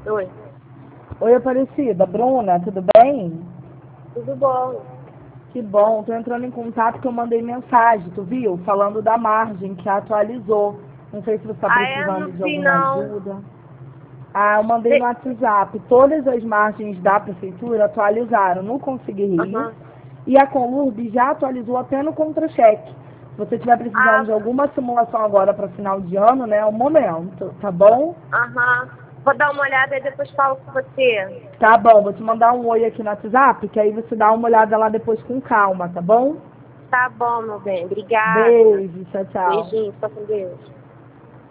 Oi. Oi, Aparecida. Bruna, tudo bem? Tudo bom? Que bom. Tô entrando em contato que eu mandei mensagem, tu viu? Falando da margem que atualizou. Não sei se você está Ah, é? Não precisando de vi, alguma não. ajuda. Ah, eu mandei no De- WhatsApp. Todas as margens da prefeitura atualizaram no Conseguir Rio. Aham. E a Conlurb já atualizou até no contra-cheque. Se você estiver precisando Ah, de alguma simulação agora para final de ano, né, é o momento, tá bom? aham. Vou dar uma olhada e depois falo com você. Tá bom, vou te mandar um oi aqui no WhatsApp, que aí você dá uma olhada lá depois com calma, tá bom? Tá bom, meu bem. Obrigada. Beijo, tchau, tchau. Beijinho. Fica com Deus.